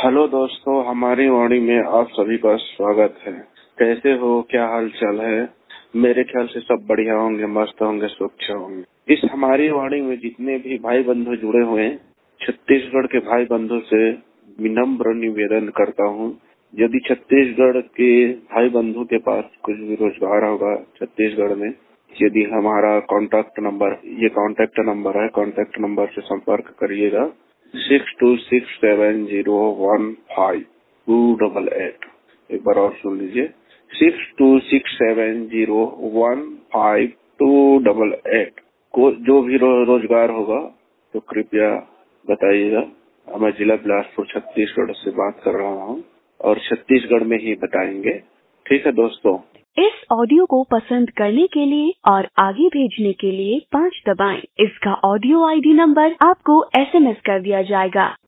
Hello दोस्तों, हमारी वाणी में आप सभी का स्वागत है। कैसे हो, क्या हाल चाल है? मेरे ख्याल से सब बढ़िया होंगे, मस्त होंगे, स्वच्छ होंगे। इस हमारी वाणी में जितने भी भाई बंधु जुड़े हुए हैं, छत्तीसगढ़ के भाई बंधु से विनम्र निवेदन करता हूँ, यदि छत्तीसगढ़ के भाई बंधु के पास कुछ भी रोजगार होगा छत्तीसगढ़ में, यदि हमारा कॉन्टैक्ट नंबर है, कॉन्टैक्ट नंबर से संपर्क करिएगा 6267015288। एक बार और सुन लीजिए, 6267015288 को जो भी रोजगार होगा तो कृपया बताइएगा। मैं जिला बिलासपुर छत्तीसगढ़ से बात कर रहा हूँ और छत्तीसगढ़ में ही बताएंगे। ठीक है दोस्तों। इस ऑडियो को पसंद करने के लिए और आगे भेजने के लिए 5 दबाएं। इसका ऑडियो आईडी नंबर आपको SMS कर दिया जाएगा।